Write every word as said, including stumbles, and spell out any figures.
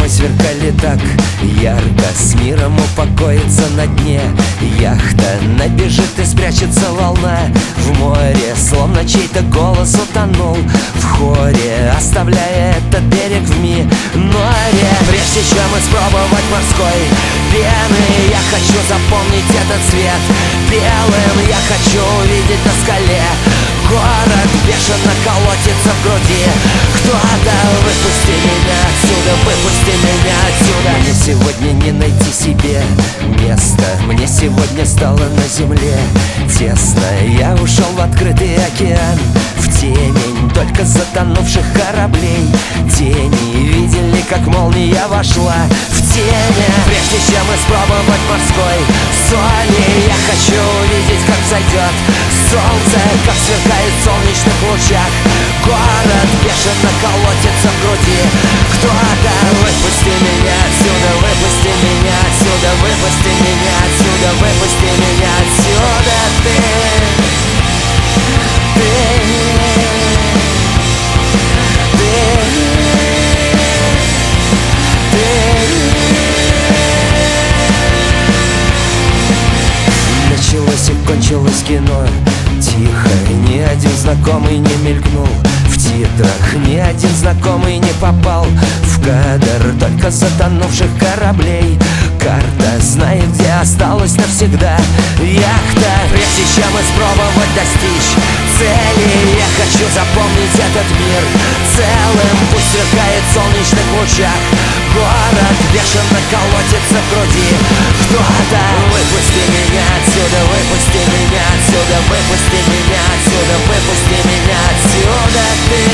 сверкали так ярко, с миром упокоится на дне. Яхта набежит и спрячется волна в море, словно чей-то голос утонул в хоре, оставляя этот берег в миноре. Прежде чем испробовать морской пены, я хочу запомнить этот цвет белым. Я хочу увидеть на скале город, бешено колотится в груди. Кто-то выпусти меня отсюда, выпусти меня отсюда. Мне сегодня не найти себе места, мне сегодня стало на земле тесно. Я ушел в открытый океан, в темень только затонувших кораблей. Тени видели, как молния вошла в теме. Прежде чем испробовать морской соли, я хочу увидеть, как взойдет солнце, как сверкает в солнечных лучах город, бешено колотится в груди. Кто-то выпусти меня отсюда, выпусти меня отсюда, выпусти меня отсюда, выпусти меня отсюда. Ты, ты, ты. Началось и кончилось кино тихо, ни один знакомый не мелькнул в титрах, ни один знакомый не попал в кадр, только затонувших кораблей. Карта знает, где осталась навсегда яхта. Прежде чем испробовать достичь цели, я хочу запомнить этот мир целым. Пусть сверкает в солнечных лучах город, бешено колотится в груди. Кто-то выпусти меня отсюда, выпусти меня отсюда, выпусти меня отсюда, выпусти меня отсюда. Ты